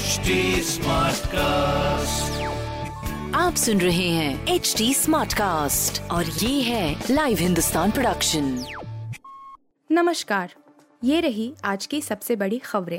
HD Smartcast. आप सुन रहे हैं HD Smartcast और ये है लाइव हिंदुस्तान प्रोडक्शन। नमस्कार, ये रही आज की सबसे बड़ी खबरें।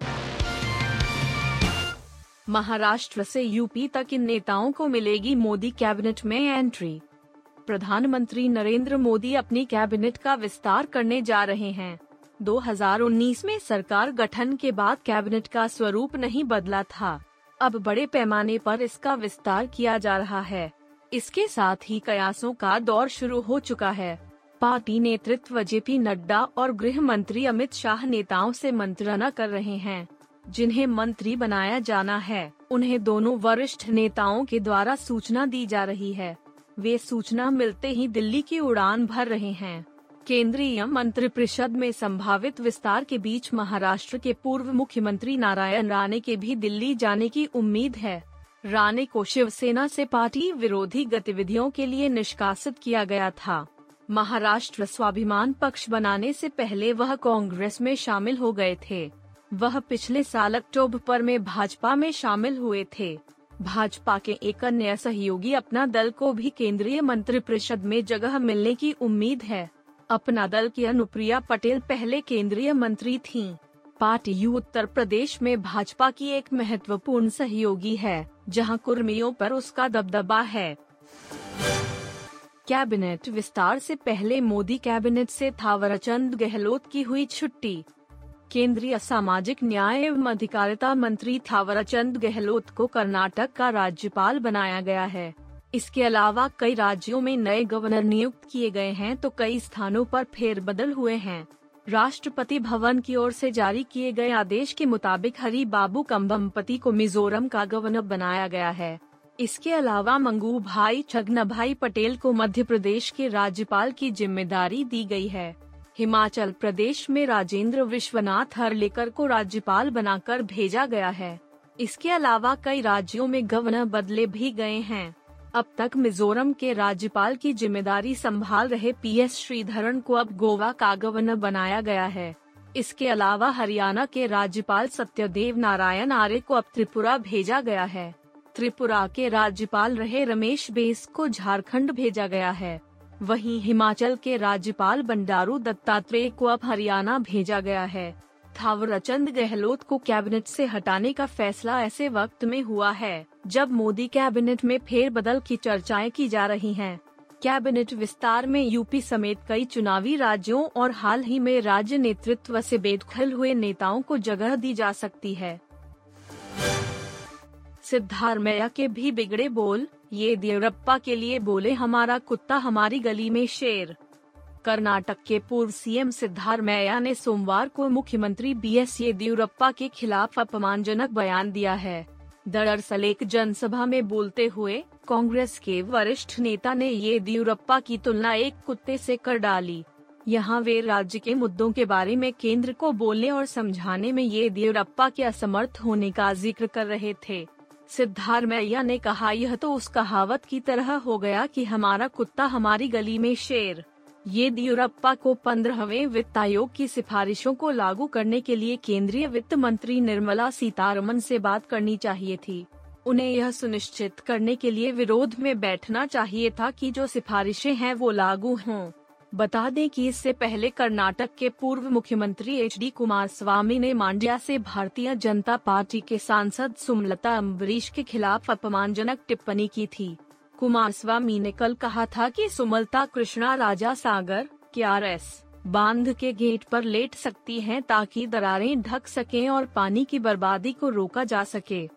महाराष्ट्र से यूपी तक इन नेताओं को मिलेगी मोदी कैबिनेट में एंट्री। प्रधानमंत्री नरेंद्र मोदी अपनी कैबिनेट का विस्तार करने जा रहे हैं। 2019 में सरकार गठन के बाद कैबिनेट का स्वरूप नहीं बदला था। अब बड़े पैमाने पर इसका विस्तार किया जा रहा है। इसके साथ ही कयासों का दौर शुरू हो चुका है। पार्टी नेतृत्व जेपी नड्डा और गृह मंत्री अमित शाह नेताओं से मंत्रणा कर रहे हैं। जिन्हें मंत्री बनाया जाना है, उन्हें दोनों वरिष्ठ नेताओं के द्वारा सूचना दी जा रही है। वे सूचना मिलते ही दिल्ली की उड़ान भर रहे हैं। केंद्रीय मंत्रिपरिषद में संभावित विस्तार के बीच महाराष्ट्र के पूर्व मुख्यमंत्री नारायण राणे के भी दिल्ली जाने की उम्मीद है। राणे को शिवसेना से पार्टी विरोधी गतिविधियों के लिए निष्कासित किया गया था। महाराष्ट्र स्वाभिमान पक्ष बनाने से पहले वह कांग्रेस में शामिल हो गए थे। वह पिछले साल अक्टूबर में भाजपा में शामिल हुए थे। भाजपा के एक अन्य सहयोगी अपना दल को भी केंद्रीय मंत्रिपरिषद में जगह मिलने की उम्मीद है। अपना दल की अनुप्रिया पटेल पहले केंद्रीय मंत्री थीं। पार्टी उत्तर प्रदेश में भाजपा की एक महत्वपूर्ण सहयोगी है, जहां कुर्मियों पर उसका दबदबा है। कैबिनेट विस्तार से पहले मोदी कैबिनेट से थावरचंद गहलोत की हुई छुट्टी। केंद्रीय सामाजिक न्याय एवं अधिकारिता मंत्री थावरचंद गहलोत को कर्नाटक का राज्यपाल बनाया गया है। इसके अलावा कई राज्यों में नए गवर्नर नियुक्त किए गए हैं तो कई स्थानों पर फेरबदल हुए हैं। राष्ट्रपति भवन की ओर से जारी किए गए आदेश के मुताबिक हरिबाबू कंबमपति को मिजोरम का गवर्नर बनाया गया है। इसके अलावा मंगूभाई छगनभाई पटेल को मध्य प्रदेश के राज्यपाल की जिम्मेदारी दी गई है। हिमाचल प्रदेश में राजेंद्र विश्वनाथ हर्लेकर को राज्यपाल बनाकर भेजा गया है। इसके अलावा कई राज्यों में गवर्नर बदले भी गए हैं। अब तक मिजोरम के राज्यपाल की जिम्मेदारी संभाल रहे PS श्रीधरन को अब गोवा का गवर्नर बनाया गया है। इसके अलावा हरियाणा के राज्यपाल सत्यदेव नारायण आर्य को अब त्रिपुरा भेजा गया है। त्रिपुरा के राज्यपाल रहे रमेश बैस को झारखंड भेजा गया है। वहीं हिमाचल के राज्यपाल बंडारू दत्तात्रेय को अब हरियाणा भेजा गया है। थावरचंद गहलोत को कैबिनेट से हटाने का फैसला ऐसे वक्त में हुआ है जब मोदी कैबिनेट में फेरबदल की चर्चाएं की जा रही हैं। कैबिनेट विस्तार में यूपी समेत कई चुनावी राज्यों और हाल ही में राज्य नेतृत्व से बेदखल हुए नेताओं को जगह दी जा सकती है। सिद्धारमैया के भी बिगड़े बोल, येदियुरप्पा के लिए बोले हमारा कुत्ता हमारी गली में शेर। कर्नाटक के पूर्व सीएम सिद्धारमैया ने सोमवार को मुख्यमंत्री BS येदियुरप्पा के खिलाफ अपमानजनक बयान दिया है। दरअसल एक जनसभा में बोलते हुए कांग्रेस के वरिष्ठ नेता ने येदियुरप्पा की तुलना एक कुत्ते से कर डाली। यहां वे राज्य के मुद्दों के बारे में केंद्र को बोलने और समझाने में येदियुरप्पा के असमर्थ होने का जिक्र कर रहे थे। सिद्धारमैया ने कहा, यह तो उस कहावत की तरह हो गया कि हमारा कुत्ता हमारी गली में शेर। येदियुरप्पा को 15वें वित्त आयोग की सिफारिशों को लागू करने के लिए केंद्रीय वित्त मंत्री निर्मला सीतारमण से बात करनी चाहिए थी। उन्हें यह सुनिश्चित करने के लिए विरोध में बैठना चाहिए था कि जो सिफारिशें हैं वो लागू हों। बता दें कि इससे पहले कर्नाटक के पूर्व मुख्यमंत्री HD कुमारस्वामी ने मांड्या से भारतीय जनता पार्टी के सांसद सुमलता अम्बरीश के खिलाफ अपमानजनक टिप्पणी की थी। कुमारस्वामी ने कल कहा था कि सुमलता कृष्णा राजा सागर KRS बांध के गेट पर लेट सकती हैं ताकि दरारें ढक सकें और पानी की बर्बादी को रोका जा सके।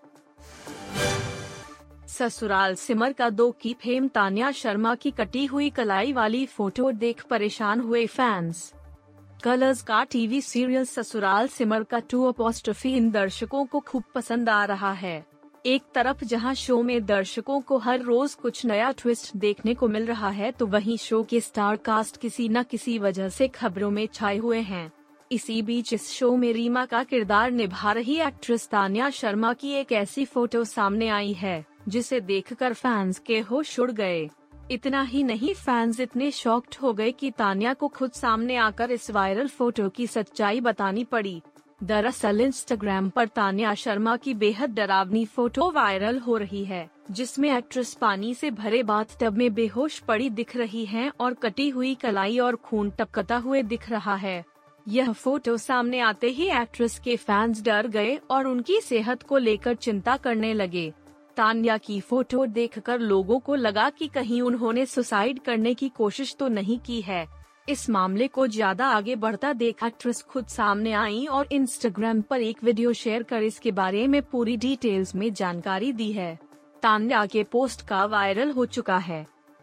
ससुराल सिमर का 2 की फेम तान्या शर्मा की कटी हुई कलाई वाली फोटो देख परेशान हुए फैंस। कलर्स का टीवी सीरियल ससुराल सिमर का 2 इन दर्शकों को खूब पसंद आ रहा है। एक तरफ जहां शो में दर्शकों को हर रोज कुछ नया ट्विस्ट देखने को मिल रहा है, तो वहीं शो के स्टार कास्ट किसी न किसी वजह से खबरों में छाए हुए हैं। इसी बीच इस शो में रीमा का किरदार निभा रही एक्ट्रेस तान्या शर्मा की एक ऐसी फोटो सामने आई है जिसे देखकर फैंस के होश उड़ गए। इतना ही नहीं, फैंस इतने शॉक्ड हो गए कि तान्या को खुद सामने आकर इस वायरल फोटो की सच्चाई बतानी पड़ी। दरअसल इंस्टाग्राम पर तान्या शर्मा की बेहद डरावनी फोटो वायरल हो रही है, जिसमें एक्ट्रेस पानी से भरे बाथटब में बेहोश पड़ी दिख रही हैं और कटी हुई कलाई और खून टपकता हुए दिख रहा है। यह फोटो सामने आते ही एक्ट्रेस के फैंस डर गए और उनकी सेहत को लेकर चिंता करने लगे। तान्या की फोटो देखकर लोगों को लगा कि कहीं उन्होंने सुसाइड करने की कोशिश तो नहीं की है। इस मामले को ज्यादा आगे बढ़ता देख एक्ट्रेस खुद सामने आई और इंस्टाग्राम पर एक वीडियो शेयर कर इसके बारे में पूरी डिटेल्स में जानकारी दी है। तान्या के पोस्ट का वायरल हो चुका है।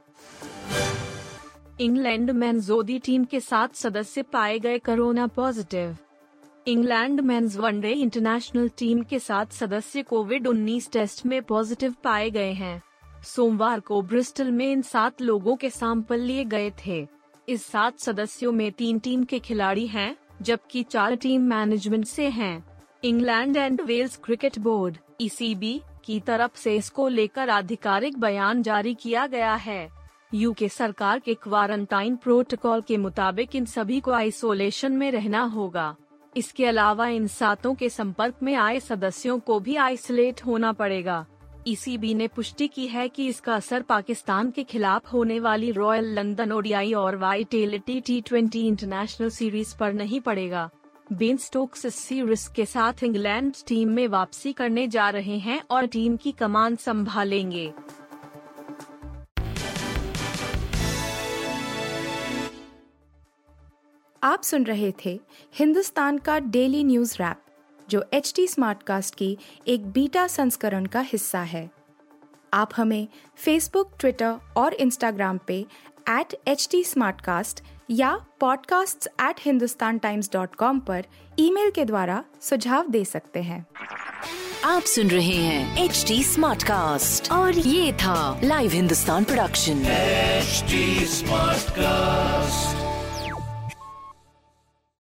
इंग्लैंड मेंस ओडी टीम के 7 सदस्य पाए गए corona positive. England men's one day international team के 7 सदस्य कोविड-19 टेस्ट में पॉजिटिव पाए गए हैं। सोमवार को ब्रिस्टल में इन 7 लोगों के सैंपल लिए गए थे। इस 7 सदस्यों में 3 टीम के खिलाड़ी हैं, जबकि 4 टीम मैनेजमेंट से हैं। England and Wales cricket board (ECB) की तरफ से इसको लेकर आधिकारिक बयान जारी किया गया है। यूके सरकार के क्वारंटाइन प्रोटोकॉल के मुताबिक इन सभी को आइसोलेशन में रहना होगा। इसके अलावा इन 7 के संपर्क में आए सदस्यों को भी आइसोलेट होना पड़ेगा। ECB ने पुष्टि की है कि इसका असर पाकिस्तान के खिलाफ होने वाली रॉयल लंदन ODI और वाइटेलिटी T20 इंटरनेशनल सीरीज पर नहीं पड़ेगा। बेन स्टोक्स इस सीरीज के साथ इंग्लैंड टीम में वापसी करने जा रहे हैं और टीम की कमान संभालेंगे। आप सुन रहे थे हिंदुस्तान का डेली न्यूज रैप, जो HD स्मार्टकास्ट की एक बीटा संस्करण का हिस्सा है। आप हमें फेसबुक, ट्विटर और इंस्टाग्राम पे @HT Smartcast या podcasts@hindustantimes.com पर ईमेल के द्वारा सुझाव दे सकते हैं। आप सुन रहे हैं HD स्मार्टकास्ट और ये था live Hindustan production. HD Smartcast.